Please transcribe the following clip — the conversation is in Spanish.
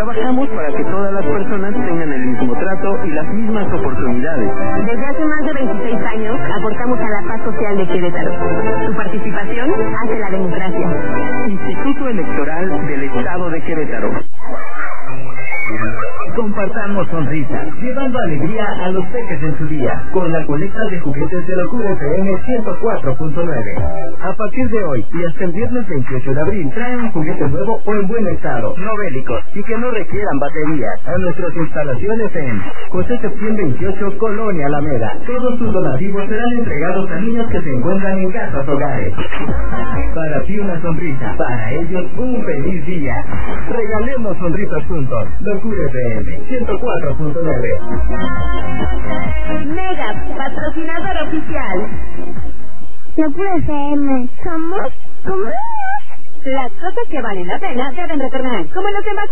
Trabajamos para que todas las personas tengan el mismo trato y las mismas oportunidades. Desde hace más de 26 años aportamos a la paz social de Querétaro. Tu participación hace la democracia. Instituto Electoral del Estado de Querétaro. Compartamos sonrisas, llevando alegría a los peques en su día, con la colecta de juguetes de Locura FM 104.9. A partir de hoy y hasta el viernes 28 de abril, trae un juguete nuevo o en buen estado, no bélicos y que no requieran baterías, a nuestras instalaciones en José Septién 28, Colonia Alameda. Todos sus donativos serán entregados a niños que se encuentran en casas hogares. Para ti una sonrisa, para ellos un feliz día. Regalemos sonrisas juntos. Locura FM 104.9. Mega, patrocinador oficial. Locura FM, somos como... Las cosas que valen la pena deben retornar, como los demás.